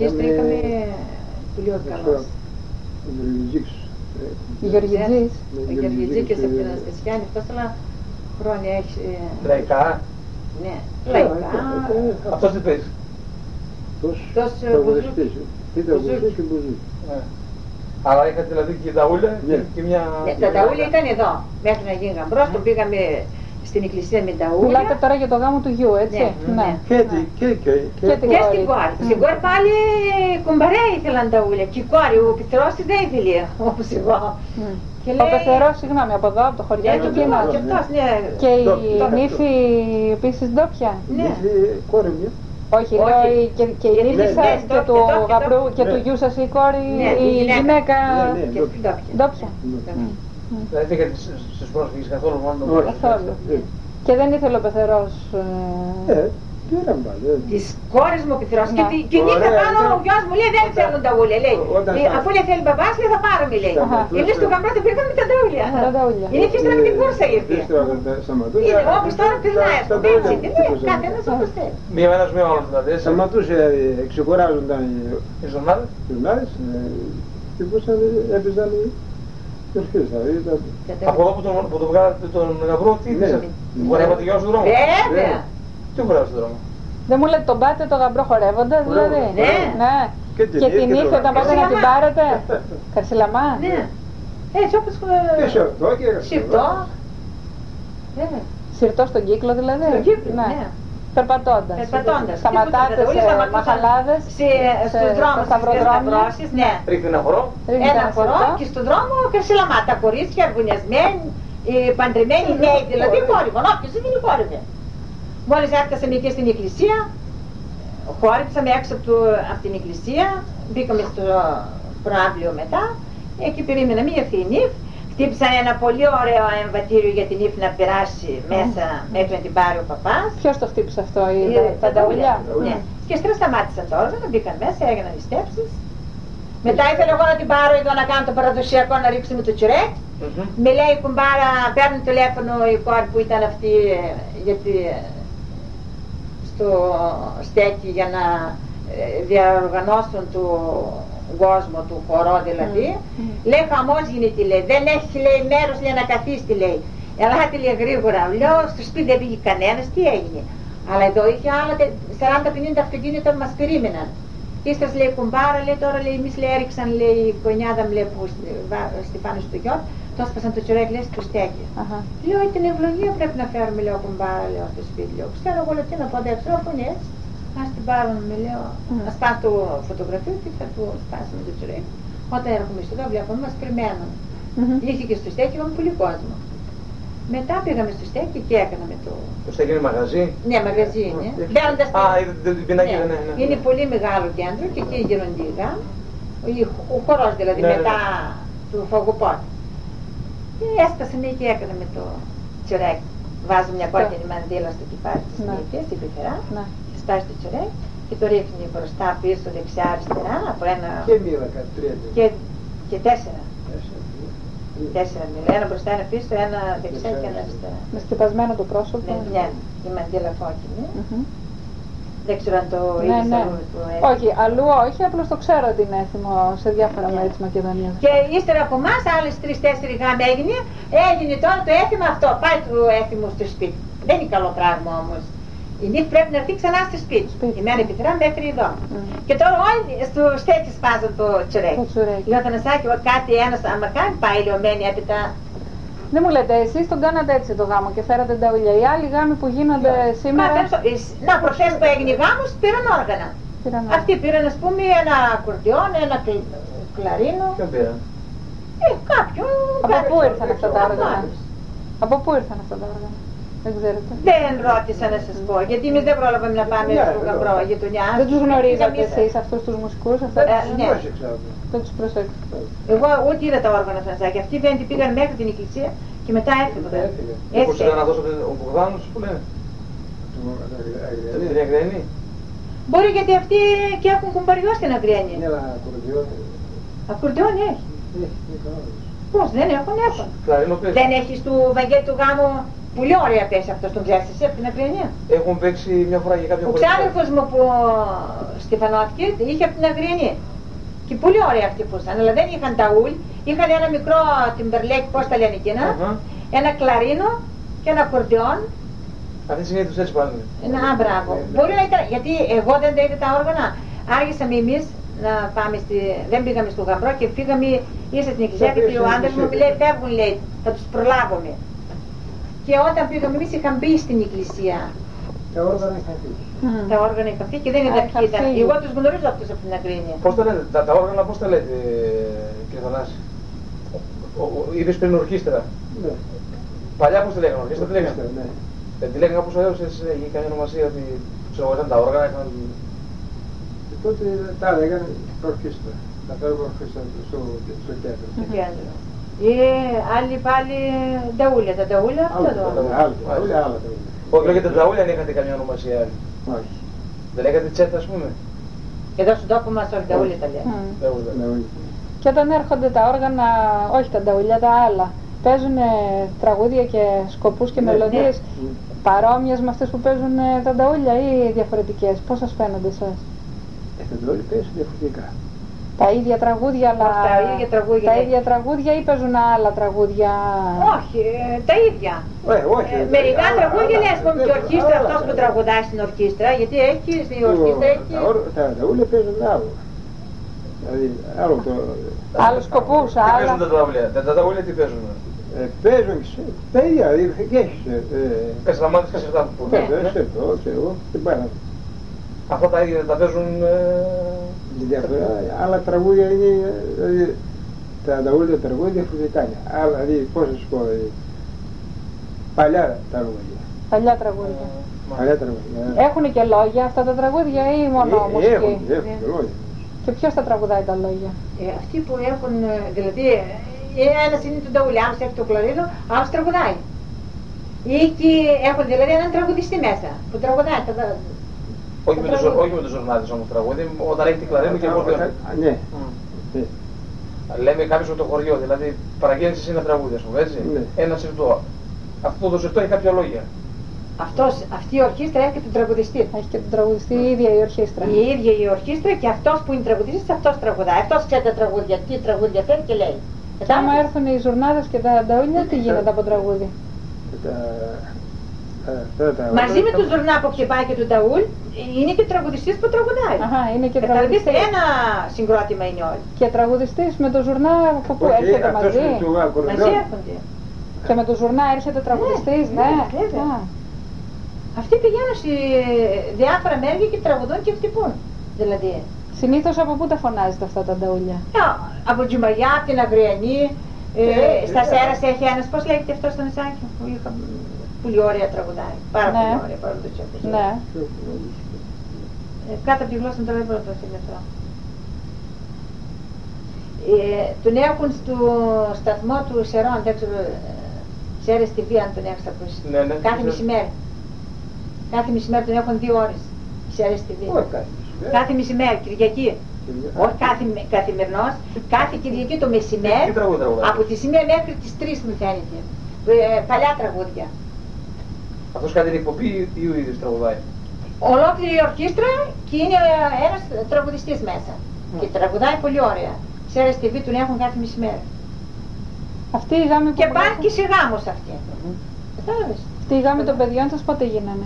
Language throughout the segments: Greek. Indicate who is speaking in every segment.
Speaker 1: ορχήστρα είχαμε πολύ καλός.
Speaker 2: Η Γεωργιτζής.
Speaker 1: Ο Γεωργιτζίκης από την Αναστασιάννη, αυτός όλα χρόνια έχει.
Speaker 3: Λαϊκά.
Speaker 1: Ναι, λαϊκά.
Speaker 3: Αυτός τι παίζει?
Speaker 1: Αυτός Μπουζούκης.
Speaker 3: Αλλά είχατε δηλαδή και τα ούλια και μια...
Speaker 1: Ναι, τα ταούλια ήταν εδώ, μέχρι να γίνει γαμπρός, τον πήγαμε στην εκκλησία με τα ούλια.
Speaker 2: Μιλάτε τώρα για το γάμο του γιου, έτσι?
Speaker 1: Ναι.
Speaker 2: Και
Speaker 1: στην κόρη. Στην κόρη πάλι κουμπαρέ ήθελαν τα ούλια. Και η κόρη, ο Πυθερός δεν ήθελε, όπως εγώ.
Speaker 2: Ο Πεθερός, συγγνώμη, από εδώ, από το χωριό του
Speaker 1: και αυτός, ναι.
Speaker 2: Και η νύφη επίσης ντόπια.
Speaker 1: Ναι.
Speaker 4: Κόρη μου.
Speaker 2: Όχι, λέω και η νύφη σας και του γαμπρού και του γιου σας η κόρη, η γυναίκα ντόπια.
Speaker 3: Δεν είχατε στους πρόσφυγες καθόλου μόνο?
Speaker 2: Καθόλου. Και δεν ήθελε ο Πεθερός.
Speaker 1: Της κόρης μου ο Πυθερός και νύχτα πάνω ο γιος μου λέει δεν θέλουν τα ούλια, λέει. Αφού λέει θέλει μπαμπάς, λέει θα πάρουμε, λέει. Εμείς στο γαμπρό το πήγαμε με τα ούλια. Η νύχη ύστερα με την κούρσα ήρθε. Όπως τώρα περνάει, ας πούμε, έτσι, καθένας όπως θέλει.
Speaker 3: Μία μέρα μία όλα δηλαδή.
Speaker 4: Σταματούσε, εξεκουράζονταν
Speaker 3: οι ζωνάδες
Speaker 4: και μπορούσαν, έπαιζαν οι ορχήστρα.
Speaker 3: Από εδώ που τον βγάλατε τον γαμπρό, τι ήθελε? Χορεύατε γιο στον δρόμο?
Speaker 1: Βέβαια.
Speaker 3: Τι χορεύατε στον δρόμο?
Speaker 2: Δεν μου λέτε τον πάτε το γαμπρό χορεύοντας δηλαδή? Ναι. Και την ύφη όταν πάτε να την πάρετε? Καρσιλαμά?
Speaker 1: Ναι. Έτσι όπως
Speaker 4: και σιρτό και
Speaker 1: σιρτό.
Speaker 2: Σιρτό στον κύκλο δηλαδή?
Speaker 1: Στον κύκλο, ναι.
Speaker 2: Περπατώντας. Σταματάτε σε μαχαλάδες,
Speaker 1: στους δρόμους, στις σταυρώσεις, ναι.
Speaker 3: Ρίχνει ένα χορό.
Speaker 1: Ένα χορό και στον δρόμο καρσιλαμά. Τα κορίτσια, αρβουνιασμένοι, παντρεμένοι, νέοι δηλαδή, χόρυβαν. Όποιος δεν είναι χόρυβε. Μόλις έφτασαμε και στην εκκλησία, χόρυψαμε έξω από την εκκλησία, μπήκαμε στο προάβλιο μετά, εκεί περίμεναμε, ήρθε η νύφ, χτύπησαν ένα πολύ ωραίο εμβατήριο για την νύφ να περάσει μέσα μέχρι να την πάρει ο παπάς.
Speaker 2: Ποιος το χτύπησε αυτό, τα ταουλιά?
Speaker 1: Ναι. Και ύστερα σταμάτησαν τα όργανα, μπήκαν μέσα, έγιναν οι στέψεις. Μετά ήθελα εγώ να την πάρω εδώ να κάνω το παραδοσιακό, να ρίξουμε το τσουρέκ. Με λέει η κουμπάρα, παίρνει τηλέφωνο η κόρη που ήταν αυτή, γιατί στο στέκι για να διαοργανώσουν το κόσμο του χορό δηλαδή. Λέει χαμός γίνεται, λέει, δεν έχει λέει, μέρος λέει, να καθίσει, λέει. Ελάτε λέει γρήγορα, λέω στο σπίτι δεν πήγε κανένας, τι έγινε. Αλλά εδώ είχε άλλα 40-50 αυτοκίνητα που μας περίμεναν. Ύστερα λέει κουμπάρα, λέει τώρα λέει, εμείς λέει, έριξαν λέει, η κονιάδα μου λέει, που πάνω στο γιο, το έσπασαν το τσουρέκ λέει στο στέκι. Λέω την ευλογία πρέπει να φέρουμε, λέω κουμπάρα, λέω στο σπίτι, λέω. Ξέρω εγώ λέω τι να πω, δεξιό αφού είναι έτσι. Ας την πάρουν, με λέω, ας πας το φωτογραφείο και θα του σπάσουμε το τσουρέκ. Όταν έρχομαι στο εδώ βλέπουμε, μας περιμένουν. Λύθηκε στο στέκι, είχαμε πολύ κόσμο. Μετά πήγαμε στο στέκι και έκαναμε το...
Speaker 3: Το στέκι είναι μαγαζί? Ναι,
Speaker 1: μαγαζί είναι.
Speaker 3: Είδατε την πινακίδα, ναι.
Speaker 1: Είναι πολύ μεγάλο κέντρο και εκεί γίνονται οι γάμοι. Ο χορός δηλαδή μετά του φαγοπότη. Και έσκασαμε και έκαναμε το τσουρέκι. Βάζουμε μια κόκκινη μαντήλα στο κεφάλι της νύφης, στην πεθερά. Σπάει το τσουρέκι και το ρίχνει μπροστά, πίσω, δεξιά, αριστερά από ένα...
Speaker 4: Και μοίρα, τρία.
Speaker 1: Και τέσσερα. Τέσσερα μοίρα. Ένα μπροστά, ένα πίσω, ένα δεξιά και ένα αριστερά.
Speaker 2: Με σκεπασμένο το πρόσωπο.
Speaker 1: Ναι, η μαντήλα κόκκινη. Δεν ξέρω αν το είδες αλλού.
Speaker 2: Όχι, αλλού όχι, απλώς το ξέρω ότι είναι έθιμο σε διάφορα μέρη της Μακεδονίας.
Speaker 1: Και ύστερα από εμάς, άλλες 3-4 γάμοι έγινε τώρα το έθιμο αυτό. Πάει το έθιμο στο σπίτι. Δεν είναι καλό πράγμα όμως. Η νύφη πρέπει να έρθει ξανά στο σπίτι. Η μέρα επιθυρά μέχρι εδώ. Και τώρα όλοι στο στέκι σπάζουν το τσουρέκι. Λέω Θανασάκη, κάτι ένας άμα κάνει πάει λιωμένη έπειτα.
Speaker 2: Δεν μου λέτε, εσείς τον κάνατε έτσι το γάμο και φέρατε τα ούλια. Οι άλλοι γάμοι που γίνονται σήμερα...
Speaker 1: Να, προχθές που έγινε γάμος πήραν όργανα. Αυτοί πήραν ας πούμε ένα ακορντιόν, ένα κλαρίνο.
Speaker 3: Ποιον πήραν?
Speaker 1: Κάποιον.
Speaker 2: Από πού ήρθαν αυτά τα όργανα? Από πού ήρθαν αυτά τα όργανα? Δεν ξέρετε.
Speaker 1: Δεν ρώτησα να σας πω, γιατί εμείς δεν πρόλαβαμε να πάμε στο γαμπρό γειτονιά.
Speaker 2: Δεν τους γνωρίζατε εσείς αυτούς τους μουσικούς?
Speaker 1: Ναι.
Speaker 2: Δεν τους προσέξατε.
Speaker 1: Εγώ ούτε είδα τα όργανα Φρανσάκη. Αυτοί δεν πήγαν μέχρι την εκκλησία και μετά έφυγαν.
Speaker 3: Όπως ήταν αυτός ο Μπογδάνος που λένε. Την Αγριανή.
Speaker 1: Μπορεί γιατί αυτοί και έχουν κουμπαριό στην Αγριανή.
Speaker 4: Ναι, αλλά ακορντιόν.
Speaker 1: Ακορντιόν έχει. Πώς δεν έχουν. Δεν έχεις του Βαγγέλη του γάμου Πολύ ωραία πέσει αυτό, τον ξέρεις εσύ από την Αγριανή.
Speaker 3: Έχουν παίξει μια φορά για κάποια
Speaker 1: Ο ξάδερφος μου που στεφανώθηκε είχε από την Αγριανή. Και πολύ ωραία αυτοί που ήταν, αλλά δεν είχαν ταούλ, είχαν ένα μικρό τιμπερλέκι, πώς τα λένε εκείνα, ένα κλαρίνο και ένα ακορντεόν.
Speaker 3: Αυτή συνήθως έτσι πάνε.
Speaker 1: Να, μπράβο. Μπορεί να ήταν, γιατί εγώ δεν τα είδα τα όργανα. Άργησαμε εμείς να πάμε δεν πήγαμε στο Γαμπρό και πήγαμε ίσα στην εκκλησία και ο άντρας μου λέει φεύγουν, λέει, θα τους προλάβουμε. Και όταν πήγαμε εμείς είχαν μπει στην εκκλησία.
Speaker 4: Τα όργανα είχαν φύγει.
Speaker 1: Τα όργανα είχαν φύγει και δεν ήταν ποιοι ήταν. Εγώ τους γνωρίζω αυτούς από την Αγρίνια.
Speaker 3: Πώς τα λέτε, τα όργανα πώς τα λέτε, κύριε Θανάση? Είπες πριν ορχήστρα.
Speaker 4: Ναι.
Speaker 3: Παλιά πώς τη λέγανε, ορχήστρα τι λέγανε?
Speaker 4: Ναι.
Speaker 3: Τη λέγανε κάπως αλλιώς, είχε κάνει ονομασία ότι ξέρω ήταν τα όργανα, είχαν...
Speaker 4: Τότε τα λέγανε ορχήστρα. Τα φέρουμε ορχήστρα στο κέντρο.
Speaker 1: Στο κέντρο. Άλλοι πάλι νταούλια, τα νταούλια αυτό το.
Speaker 4: Άλλα νταούλια.
Speaker 3: Όχι, λέγεται νταούλια αν είχατε καμιά ονομασία άλλη.
Speaker 4: Όχι.
Speaker 3: Δεν λέγατε τσέτα ας πούμε?
Speaker 1: Εδώ στον τόπο μας όχι νταούλια τα λένε.
Speaker 2: Και όταν έρχονται τα όργανα, όχι τα νταούλια, τα άλλα, παίζουν τραγούδια και σκοπούς και μελωδίες παρόμοιες με αυτές που παίζουν τα νταούλια ή διαφορετικές? Πώς σας φαίνονται εσάς?
Speaker 4: Τα νταούλια παίζουν διαφορετικά.
Speaker 2: Τα ίδια τραγούδια, αλλά τα ίδια τραγούδια ή παίζουν άλλα τραγούδια?
Speaker 1: Όχι, τα ίδια.
Speaker 4: Όχι.
Speaker 1: Μερικά τραγούδια λέει, ας πούμε, και ορχήστρα, αυτός που τραγουδάει στην ορχήστρα, γιατί έχει, στην ορχήστρα έχει...
Speaker 4: Τα νταούλια παίζουν άλλο. Δηλαδή, άλλο το...
Speaker 2: Άλλους σκοπούς,
Speaker 3: άλλα... Τι παίζουν τα νταούλια, τα νταούλια τι παίζουν?
Speaker 4: Παίζουν τα ίδια, και έχεις...
Speaker 3: Καστραμάτες και σερτά που πούνε.
Speaker 4: Σερτό, ξέρω, την πάρα.
Speaker 3: Αυτά τα ίδια τα παίζουν...
Speaker 4: Άλλα τραγούδια είναι, δηλαδή, τα νταούλια τραγούδια διαφορετικά είναι. Άλλα, δηλαδή, πώς να σου πω, παλιά τραγούδια.
Speaker 2: Παλιά τραγούδια.
Speaker 4: Παλιά τραγούδια.
Speaker 2: Έχουν και λόγια αυτά τα τραγούδια ή μόνο μουσική?
Speaker 4: Έχουν και λόγια.
Speaker 2: Και ποιος τα τραγουδάει τα λόγια?
Speaker 1: Αυτοί που έχουν, δηλαδή, ένας είναι το νταούλια, άλλος έχει το κλαρίνο, άλλος τραγουδάει. Ή και έχουν δηλαδή έναν τραγουδιστή μέσα που τραγουδάει.
Speaker 3: Όχι με τους ζορνάδες όμως τραγούδι, όταν έχει την κλαρίνο και εγώ
Speaker 4: Ναι.
Speaker 3: Λέμε κάποιος από το χωριό, δηλαδή παραγγέλνεις ένα τραγούδι, ας πούμε, έτσι. Ένα συρτό. Αυτό το συρτό έχει κάποια λόγια.
Speaker 1: Αυτή η ορχήστρα έχει και τον τραγουδιστή.
Speaker 2: Έχει και τον τραγουδιστή η ίδια η ορχήστρα.
Speaker 1: Η ίδια η ορχήστρα και αυτός που είναι τραγουδιστής, αυτός τραγουδάει. Αυτός ξέρει τα τραγούδια, τι τραγούδια θέλει και λέει.
Speaker 2: Και άμα έρθουν οι ζουρνάδες και τα νταούλια, τι γίνεται από τραγούδι?
Speaker 1: Μαζί με τον ζουρνά που χτυπάει και τον ταούλ, είναι και τραγουδιστής που τραγουδάει.
Speaker 2: Αχα, είναι και τραγουδιστής.
Speaker 1: Ένα συγκρότημα είναι όλοι.
Speaker 2: Και τραγουδιστής με τον ζουρνά που έρχεται μαζί.
Speaker 1: Μαζί έρχονται.
Speaker 2: Και με τον ζουρνά έρχεται τραγουδιστής, ναι.
Speaker 1: Αυτοί πηγαίνουν σε διάφορα μέρη και τραγουδούν και χτυπούν. Δηλαδή.
Speaker 2: Συνήθως από πού τα φωνάζετε αυτά τα νταούλια?
Speaker 1: Από Τζουμαριά, από την Αγριανή, στα Σέρας έχει ένας, πώς λέγεται αυτό στο νησάκι που είχα. Πολύ ωραία τραγουδάει. Πάρα πολύ ωραία, πάρα το τσέπος.
Speaker 2: Ναι.
Speaker 1: Κάτω από τη γλώσσα τώρα δεν μπορώ να το θυμηθώ. Τον έχουν στο σταθμό του Σερών, δεν ξέρω, Σέρες TV αν τον έχεις ακούσει. Κάθε μεσημέρι. Κάθε μεσημέρι τον έχουν 2 ώρες. Σέρες TV. Κάθε μεσημέρι, Κυριακή. Όχι καθημερινός, κάθε Κυριακή το μεσημέρι, από τη 1 μέχρι τις 3 μου φαίνεται. Παλιά τραγούδια.
Speaker 3: Αυτός κάνει την εκπομπή ή ο ίδιος τραγουδάει?
Speaker 1: Ολόκληρη η ορχήστρα και είναι ένας τραγουδιστής μέσα. Και τραγουδάει πολύ ωραία. Σέρες TV τον έχουν κάθε μεσημέρι.
Speaker 2: Αυτή η γάμη
Speaker 1: και πάει και σε γάμος αυτή. Κατάλαβες.
Speaker 2: Αυτή η γάμη των παιδιών σας πότε γίνανε?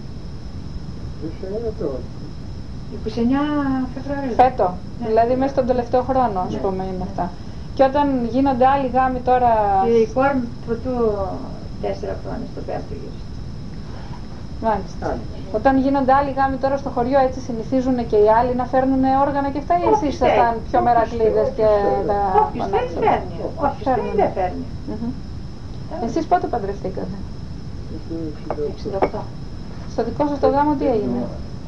Speaker 1: 29 Φεβρουαρίου.
Speaker 2: Φέτο. Δηλαδή μέσα στον τελευταίο χρόνο, ας πούμε, είναι αυτά. Και όταν γίνονται άλλοι γάμοι τώρα...
Speaker 1: Και η κόρη μου πρωτού 4 χρόνια στο πέμπτο γύρο.
Speaker 2: Μάλιστα. Όταν γίνονται άλλοι γάμοι τώρα στο χωριό, έτσι συνηθίζουν και οι άλλοι να φέρνουν όργανα και αυτά, ή εσείς ήσασταν πιο μερακλείδες και τα
Speaker 1: φωνάξατε? Όχι, δεν φέρνει.
Speaker 2: Εσείς πότε παντρευτήκατε?
Speaker 1: 68.
Speaker 2: Στο δικό σας το γάμο τι έγινε?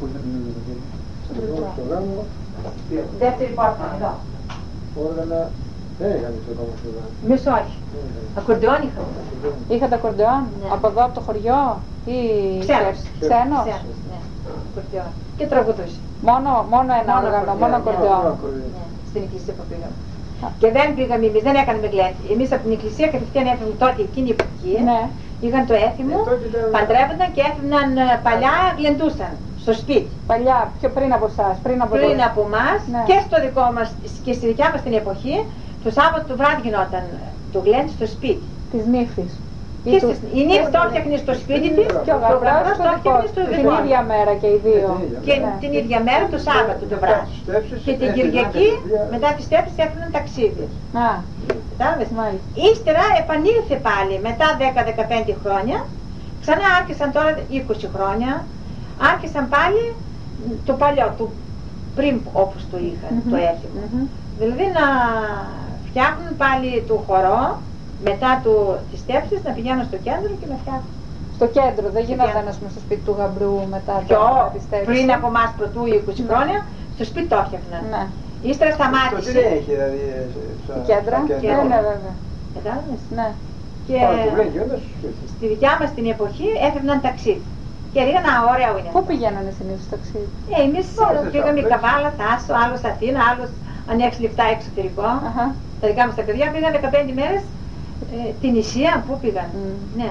Speaker 4: Στο γάμο...
Speaker 1: Δεύτερη πόρτα, εδώ.
Speaker 4: Όργανα... Δεν είχαμε στο γάμο στο γάμο.
Speaker 1: Εμείς όχι. Ακορντεόν είχαμε.
Speaker 2: Είχατε ακορντεόν? Από εδώ, από το χωριό ή...
Speaker 1: Ξένος.
Speaker 2: Ξένος?
Speaker 1: Ναι, ακορντεόν. Και τραγουδούσε.
Speaker 2: Μόνο ένα όργανο, μόνο ακορντεόν.
Speaker 1: Στην εκκλησία που πήγαμε. Και δεν πήγαμε εμείς, δεν έκαναμε γλέντι. Εμείς από την εκκλησία κατευθείαν έφυγαμε τότε εκείνη η εποχή είχαν το έθιμο, παντρεύονταν και έφυγαν παλιά, γλεντούσαν στο σπίτι.
Speaker 2: Παλιά, πιο πριν από εσάς, πριν από
Speaker 1: εμάς,
Speaker 2: ναι.
Speaker 1: Και στο δικό μας και στη δικιά μας την εποχή, το Σάββατο το βράδυ γινόταν το γλέντι στο σπίτι.
Speaker 2: Της νύφης.
Speaker 1: Η νύφη το έφτιαχνε στο σπίτι της
Speaker 2: και ο γαμπρός το έφτιαχνε στο δικό. Την ίδια μέρα και οι δύο.
Speaker 1: Και την ίδια μέρα το Σάββατο το βράδυ. Και την Κυριακή μετά τις στέψεις έφτιαχναν ταξίδι. Κατάλαβες. Ύστερα επανήλθε πάλι μετά 10-15 χρόνια, ξανά άρχισαν τώρα 20 χρόνια, άρχισαν πάλι το παλιό του πριν όπως το είχαν, το έθιμο. Δηλαδή να φτιάχνουν πάλι το χορό μετά τις στέψεις, να πηγαίνουν στο κέντρο και να φτιάχνουν.
Speaker 2: Στο κέντρο, δεν γινόταν ας πούμε στο σπίτι του γαμπρού μετά τις στέψεις.
Speaker 1: Πριν από εμάς πρωτού 20 χρόνια, στο σπίτι το έφτιαχναν. Ύστερα σταμάτησε.
Speaker 4: Τι έχει δηλαδή
Speaker 2: κέντρα. Ναι, βέβαια.
Speaker 1: Κατάλαβες.
Speaker 2: Ναι.
Speaker 1: Και στη δικιά μας την εποχή έφευγαν ταξίδι. Και λέγανε ωραία είναι.
Speaker 2: Πού πηγαίνανε συνήθως ταξίδι?
Speaker 1: Εμείς πήγαμε Καβάλα, Θάσο, άλλος Αθήνα, άλλος αν έχεις λεφτά εξωτερικό. Τα δικά μας τα παιδιά πήγαν 15 μέρες την Ισία, πού πήγαν. Ναι.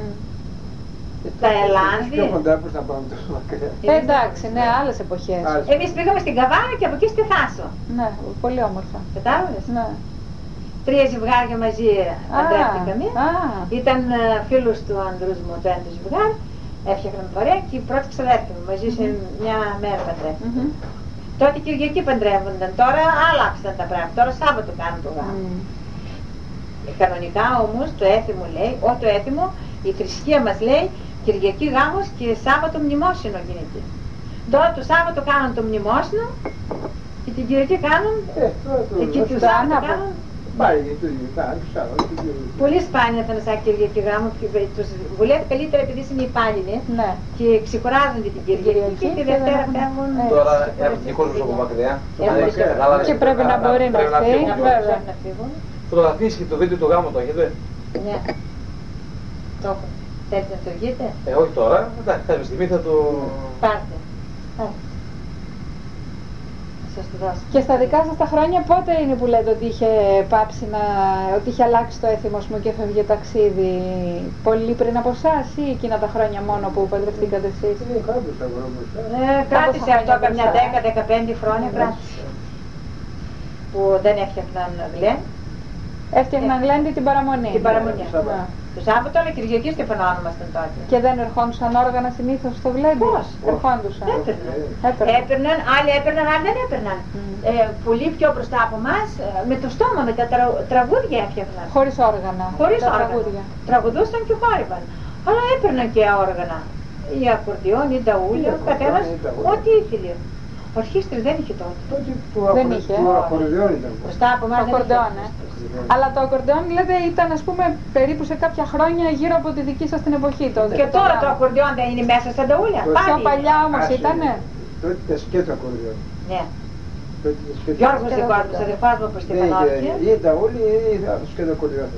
Speaker 1: Τα Ελλάνδη.
Speaker 4: Πιο κοντά πώς θα πάμε τόσο μακριά.
Speaker 2: Εντάξει, ναι, άλλες εποχές.
Speaker 1: Εμείς πήγαμε στην Καβάλα και από εκεί στη Θάσο.
Speaker 2: Ναι, πολύ όμορφα.
Speaker 1: Κατάλαβες.
Speaker 2: Ναι.
Speaker 1: 3 ζευγάρια μαζί παντρεύτηκαμε. Ήταν φίλος του άντρους μου το ένα ζευγάρι. Έφτιαχναν παρέα και η πρώτη ξαδέρφη μου μαζί σε μια μέρα παντρεύτηκαν. Τότε Κυριακή παντρεύονταν, τώρα άλλαξαν τα πράγματα, τώρα Σάββατο κάνουν το γάμο. Κανονικά όμως το έθιμο λέει, το έθιμο, η θρησκεία μας λέει Κυριακή γάμος και Σάββατο μνημόσυνο γίνεται. Τώρα το Σάββατο κάνουν το μνημόσυνο και την Κυριακή κάνουν και το Σάββατο κάνουν. Πολύ σπάνια θα είναι σαν Κυριακή γάμο, τους βουλεύει καλύτερα επειδή είναι υπάλληλοι και ξεκουράζονται την Κυριακή και τη Δευτέρα φεύγουν.
Speaker 3: Τώρα έχουν και κόσμος από μακριά.
Speaker 2: Και πρέπει να μπορεί να φύγει.
Speaker 3: Φωτογραφίες και το βίντεο του γάμου το έχετε?
Speaker 1: Ναι. Το έχω. Θέλετε να το βγείτε?
Speaker 3: Όχι τώρα, εντάξει, κάποια στιγμή θα το...
Speaker 1: Πάρτε. Σας το δώσω.
Speaker 2: Και στα δικά σας τα χρόνια πότε είναι που λέτε ότι είχε πάψει ότι είχε αλλάξει το έθιμο και έφευγε ταξίδι? Πολύ πριν από εσάς ή εκείνα τα χρόνια μόνο που παντρευτήκατε εσείς?
Speaker 1: Κράτησε αυτό καμιά 10-15 χρόνια κράτησε. Που δεν έφτιαχναν γλέν.
Speaker 2: Έφτιαχναν γλέντι την παραμονή.
Speaker 1: Την παραμονή. Το Σάββατο αλλά Κυριακή και φαινόμασταν τότε.
Speaker 2: Και δεν ερχόντουσαν όργανα συνήθως στο γλέντι?
Speaker 1: Πώς?
Speaker 2: Ερχόντουσαν.
Speaker 1: Έπαιρναν, άλλοι έπαιρναν, άλλοι δεν έπαιρναν. Πολύ πιο μπροστά από εμάς, με το στόμα, με τα τραγούδια έφτιαχναν.
Speaker 2: Χωρίς όργανα.
Speaker 1: Χωρίς όργανα. Τραγουδούσαν και χόρευαν. Αλλά έπαιρναν και όργανα. Ή ακορντιόν, ή ταούλια, ο καθένας ό,τι ήθελε. Ο αρχίστρης δεν είχε τότε.
Speaker 2: Δεν είχε.
Speaker 1: Μπροστά από εμάς δεν είχε.
Speaker 2: Αλλά το ακορντεόν λέτε ήταν ας πούμε περίπου σε κάποια χρόνια γύρω από τη δική σας την εποχή τότε.
Speaker 1: Και τώρα το ακορντεόν δεν είναι μέσα στα ταούλια.
Speaker 2: Πιο παλιά όμως ήτανε.
Speaker 4: Τότε ήταν σκέτο ακορντεόν.
Speaker 1: Ναι. Γιώργος Δικόρπος, ο αδερφός μου που στεφανώθηκε.
Speaker 4: Ή ταούλι ή σκέτο ακορντεόν.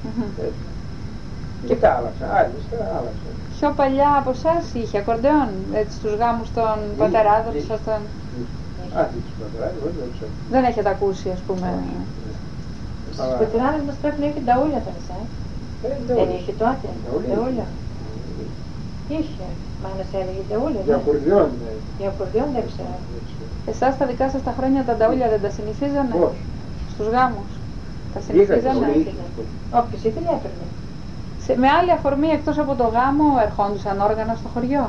Speaker 4: Και τα άλλαξα, άλλαξα.
Speaker 2: Πιο παλιά από εσάς είχε ακορντεόν, έτσι στους γάμους των πατεράδων σας των... Δεν έχετε ακούσει ας πούμε.
Speaker 1: Στους πετυράδες μας πρέπει να είχε ταούλια θα νησά. Δεν είχε τότε, ταούλια. Είχε, μάνας έλεγε ταούλια.
Speaker 4: Για ακορντεόν.
Speaker 1: Για ακορντεόν δεν ξέρω.
Speaker 2: Εσάς τα δικά σας τα χρόνια τα ταούλια δεν τα συνηθίζανε?
Speaker 4: Πώς?
Speaker 2: Στους γάμους. Τα συνηθίζανε?
Speaker 1: Όποιος ήθελε έπαιρνε.
Speaker 2: Με άλλη αφορμή εκτός από το γάμο ερχόντουσαν όργανα στο χωριό?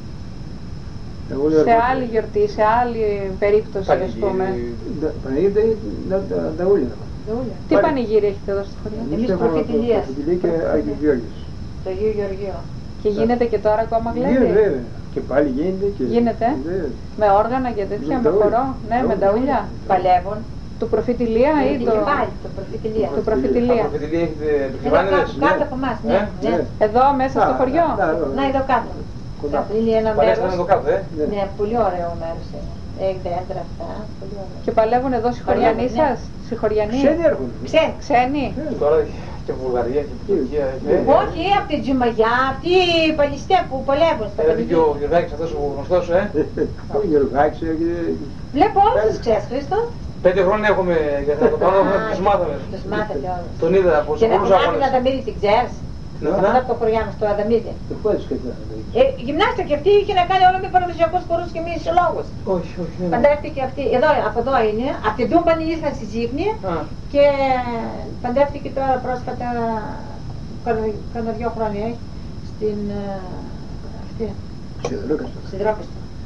Speaker 2: Σε άλλη γιορτή, σε άλλη περίπτωση ας πούμε.
Speaker 4: Πανηγύρι ήταν ταούλια.
Speaker 2: Τι πανηγύρι έχετε εδώ στο χωριό?
Speaker 1: Εμείς προφητηλίας.
Speaker 4: Προφητηλία και Άγιος Γιώργης.
Speaker 1: Το Αγίου Γεωργίου.
Speaker 2: Και γίνεται και τώρα ακόμα γλέντι?
Speaker 4: Βέβαια. Και πάλι γίνεται.
Speaker 2: Γίνεται? Με όργανα και τέτοια, με χορό? Ναι, με ταούλια.
Speaker 1: Παλεύουν.
Speaker 2: Του προφητηλία ή το...
Speaker 1: Το προφητηλία.
Speaker 2: Του προφητηλία.
Speaker 3: Προφητηλία έχετε επιχειρημάνιδες?
Speaker 1: Κάτω από εμάς, ναι.
Speaker 2: Εδώ μέσα στο χωριό?
Speaker 1: Να, εδώ κάτω. Είναι ένα
Speaker 3: Παλεύουν
Speaker 1: μέρος.
Speaker 3: εδώ κάτω,
Speaker 1: Ναι, πολύ ωραίο μέρος είναι. Έχει δέντρα αυτά, πολύ ωραίο.
Speaker 2: Και παλεύουν εδώ συγχωριανοί σας? Συγχωριανοί?
Speaker 4: Ξένοι έρχονται.
Speaker 2: Ξένοι?
Speaker 3: Τώρα και Βουλγαρία και Τουρκία.
Speaker 1: Όχι, από την Τζουμαγιά, αυτοί οι παλιστέ που παλεύουν στα
Speaker 3: Δηλαδή και
Speaker 1: παιδιά.
Speaker 3: ο Γεωργάκης αυτός ο γνωστός,
Speaker 4: Ο Γεωργάκης.
Speaker 1: Βλέπω όλους τους ξέρεις, Χρήστο.
Speaker 3: 5 χρόνια έχουμε για να το κάνω, τους μάθαμε.
Speaker 1: Τους μάθατε όλους.
Speaker 3: Τον είδα από
Speaker 1: Και
Speaker 3: σε
Speaker 1: να
Speaker 3: πολλούς
Speaker 1: μάθει να
Speaker 3: αγώνες.
Speaker 1: τα μύρει την ξέρεις. από το χωριά μας, το Αδαμίδι. Γυμνάστα και αυτή είχε να κάνει όλο με παραδοσιακούς χορούς και μη συλλόγους.
Speaker 3: Όχι.
Speaker 1: Παντρεύτηκε αυτή, εδώ, από εδώ είναι, από την Τούμπανη ήρθαν στη Ζύχνη και παντρεύτηκε τώρα πρόσφατα, κάνα 2 χρόνια, στην αυτή. Στη Δρόπιστο.